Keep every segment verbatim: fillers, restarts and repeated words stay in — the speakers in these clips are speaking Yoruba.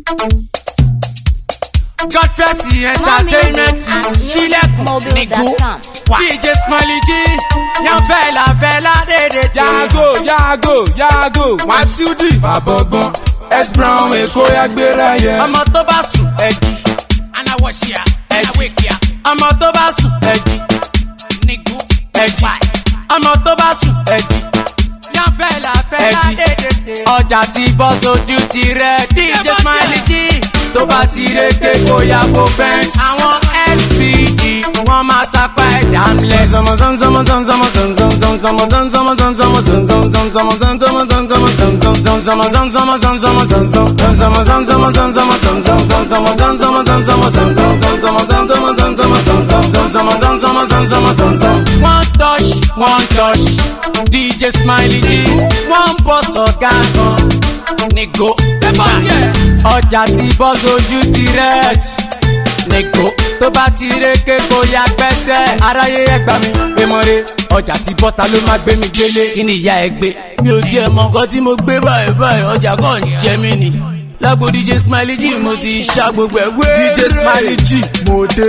Godfrey Entertainment, Ṣílẹ̀kùn Nìgò, D J Smiley G, yan fẹ́lá fẹ́lá dédé. Yago yago yago, Matildi Babọ̀gbọ́n, S Brown Èkó Yagbéra yẹn. Ọmọ tó bá sùn ẹ̀jì, anáwọ̀ ṣíà, ẹ̀jì kíá. Ọmọ tó bá sùn ẹ̀jì, Nìgò, ẹ̀jì. Ọmọ tó bá sùn ẹ̀jì, yan fẹ́lá fẹ́lá dédé. Ọjà ti bọ́ sójú ti rẹ̀, D J Smiley G. Tó bá ti rékè kó yá kó fẹ́ǹsì. Àwọn F B G wọ́n máa sapá ẹ̀dá ńlẹ̀. One touch, one touch, D J Smiley G. Wọ́n bọ̀ sọ̀gá kan, Nìgò. Ọjà ti bọ́ sójú ti red, Nìgò. Tó bá ti rékè kó yá gbẹ́sẹ̀. Aráyé ẹgbà mi pé mo re. Ọjà ti bọ́ ta ló máa gbé mi gbélé. Kí ni ìyá ẹ gbé? Mi ò tiẹ̀ mọ nǹkan tí mo gbé báyìí báyìí. Ọjà kàn ń jẹ mí ni. Lágbo D J Smiley G mo ti ṣá gbogbo ẹ̀ wé. D J Smiley G mo dé.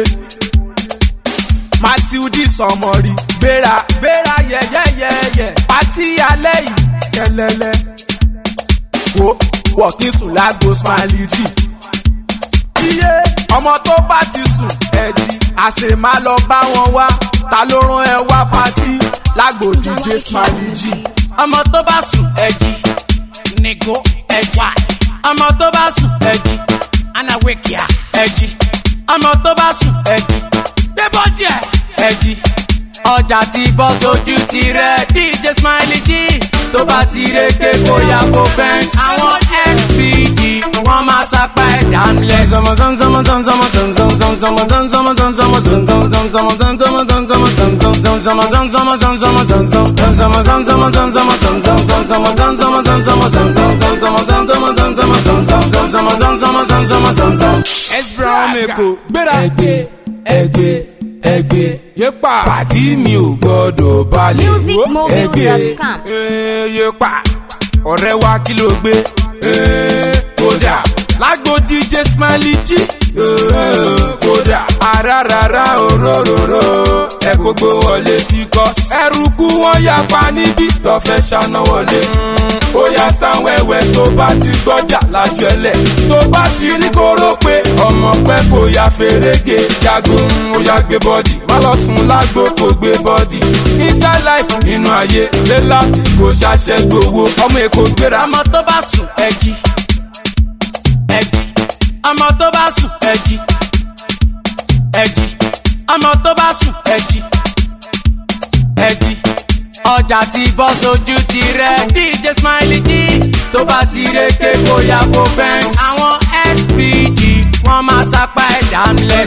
Matildi Sọmọrí gbéra gbéra yẹ́yẹ́yẹ́yẹ́. Pátí alẹ́ yìí kẹlẹ́lẹ́. Wo wọ̀ kí sùn lágbo Smiley G. Iye ọmọ tó bá ti sùn ẹ̀jì àṣẹ máa lọ bá wọn wá. Ta ló rán ẹ wá pátí lágbo D J Smiley G. Ọmọ tó bá sùn ẹ̀jì, Nìgò, ẹ̀jì. Ọmọ tó bá sùn ẹ̀jì, anáwó kíá, ẹ̀jì. Ọmọ tó bá sùn ẹ̀jì, débọ̀ díẹ̀, ẹ̀jì. Ọjà ti bọ́ sójú ti rẹ̀, D J Smiley G. Tó bá ti rékè kó yá kó fẹ́ǹsì. Àwọn F B G wọ́n máa sapá ẹ̀dá ńlẹ̀. S Brown Èkó gbéra ẹgbẹ́ ẹgbẹ́ ẹgbẹ́ yépa pàdí mi ò gbọ́dọ̀ balẹ̀ ẹgbẹ́ yépa ọ̀rẹ́ wa kí ló gbé kódà lágbo D J Smiley G kódà àràràrà òróróró ẹ kó gbó wọlé kíkọ́ ẹrùkú wọn yapa níbí lọ́fẹ́ ṣáná wọlé ó yá stand wẹ́wẹ́ tó bá ti gbọ́jà lájọ́lẹ̀ tó bá ti rí kóró pé ọmọ pẹ́ kò yá fèrègé jagun ó yá gbé bọ́dì má lọ sùn lágbo kò gbé bọ́dì inside life nínú ayé lélá kò ṣàṣẹ gbowó ọmọ Èkó gbéra. Ọmọ tó bá sùn ẹ̀jì, ẹ̀jì. Ọmọ tó bá sùn ẹ̀jì, ẹ̀jì. Ọmọ tó bá sùn ẹ̀jì, ẹ̀jì. Ọjà ti bọ́ sójú ti rẹ̀, D J Smiley G. Tó bá ti rékè kó yá kó fẹ́ǹsì. Àwọn F B G wọ́n máa sapá ẹ̀dá ńlẹ̀.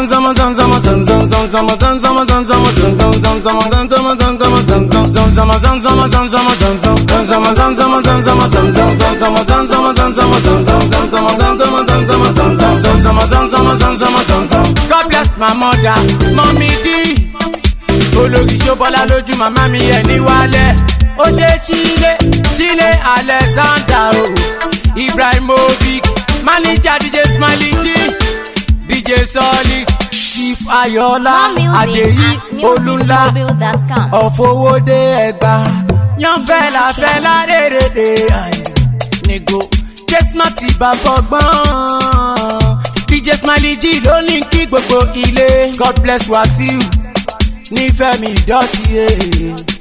God bless my mother, Mommy D. Olórí Ṣóbọ́lá lójú màmá mi ẹ̀ ní wálẹ̀. Ó ṣe Ṣílé Ṣílé Alexander o. Ibrahimovic manager D J Smiley G. D J Solid Chief Ayọ̀lá Adéyí Olúnlá Ọ̀fọwọ́dé Ẹ̀gbá. Yan fẹ́lá fẹ́lá dédé Nìgò Jesmati Babọ̀gbọ́n. D J Smiley G ló ní kí gbogbo ilé. God bless Wasiu nífẹ̀ẹ́ mi dọ̀tí ẹ̀.